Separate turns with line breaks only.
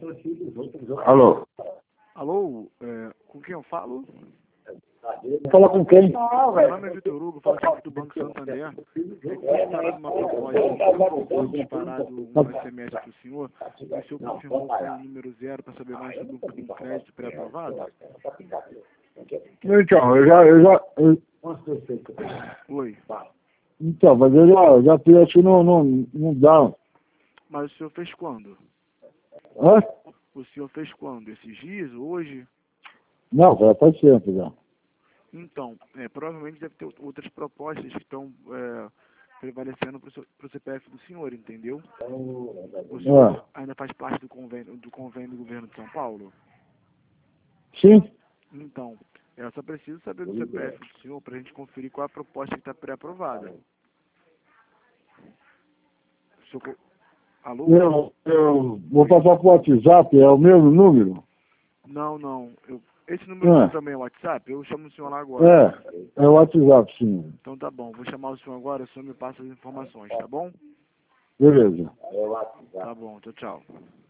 Alô?
Alô, com quem eu falo?
Fala com quem?
Meu nome é Vitor Hugo, falo aqui do Banco Santander. Foi parado uma proposta, disparado um SMS para o senhor, e o senhor confirmou com o número 0 para saber mais sobre um crédito pré-aprovado?
Então,
Oi.
Então, mas eu já fiz aqui não dá.
Mas o senhor fez quando?
Hã?
O senhor fez quando? Esses dias? Hoje?
Não, já faz tempo já.
Então, provavelmente deve ter outras propostas que estão prevalecendo para o CPF do senhor, entendeu? O senhor ainda faz parte do convênio do governo de São Paulo?
Sim?
Então, eu só preciso saber do CPF do senhor para a gente conferir qual é a proposta que está pré-aprovada. Alô?
Eu vou passar pro WhatsApp, é o mesmo número?
Não. Esse número também é WhatsApp? Eu chamo o senhor lá agora.
É o WhatsApp, sim.
Então tá bom, vou chamar o senhor agora, o senhor me passa as informações, tá bom?
Beleza.
Tá bom, tchau.